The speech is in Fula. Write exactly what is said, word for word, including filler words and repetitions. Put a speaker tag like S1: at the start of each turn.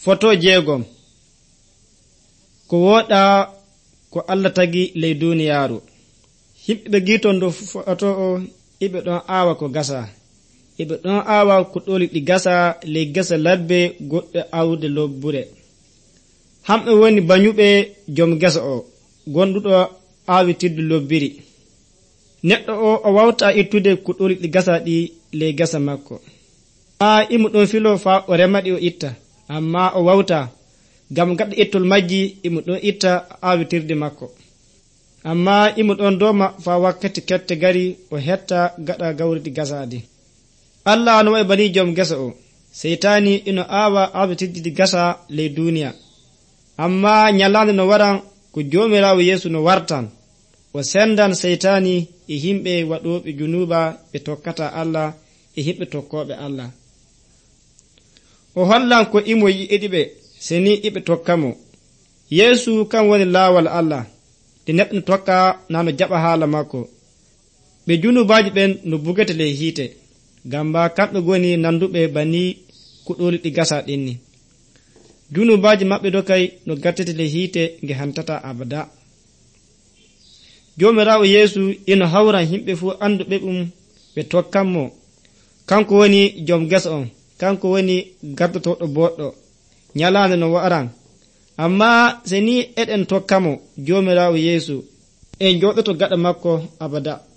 S1: Foto jeegom. Ko woɗa ko Allah tagi ley duniyaaru. Himɓe ɓe giiton do foto o iɓe ɗon aawa ko gasa. Iɓe ɗon aawa ko ɗoli ɗi gasa ley gesa labbe goɗɗe awde lobbure. Hamɓe woni banyuɓe joom gesa o gonduɗo aawitirde lobbiri. Neɗɗo o o wawta ittude ko ɗoli ɗi gasa ɗi ley gesa makko. Ma imu ɗon filo fa o remaɗi o itta, amma o wawta gam gaɗa ittol majji imu ɗon itta aawitirde makko. Amma imu ɗon doma fa wakkati kette gari o hetta gaɗa gawridi gasadi. Allah no wayi bani joom gesa o, seytani ino aawa aawitirde gasa ley duniya. Amma nyalande no waran ko joomirawo Yeesu no wartan o sendan seytani e himɓe waɗoɓe junuba ɓe tokkata Allah e himɓe tokkoɓe Allah. O hollan ko imo yiɗiɓe seni iɓe tokkamo. Yeesu kan woni laawol Allah de neɗɗo no tokka nano jaɓa haala makko. Ɓe junubaji ɓen no bugete ley hiite gamba kamɓe goni nanduɓe bani kuɗoli ɗi gasa ɗinni. Junubaji maɓɓe do kay no gattete ley hiite nge hantata abada. Joomirawo Yeesu ino hawran himɓe fu anduɓe ɗum ɓe tokkanmo. Kanko woni joom gesa on, kanko woni gaddotoɗo boɗɗo nyalande no waran. Amma seni eɗen tokkamo joomirawo Yeesu en joɗoto gaɗa makko abada.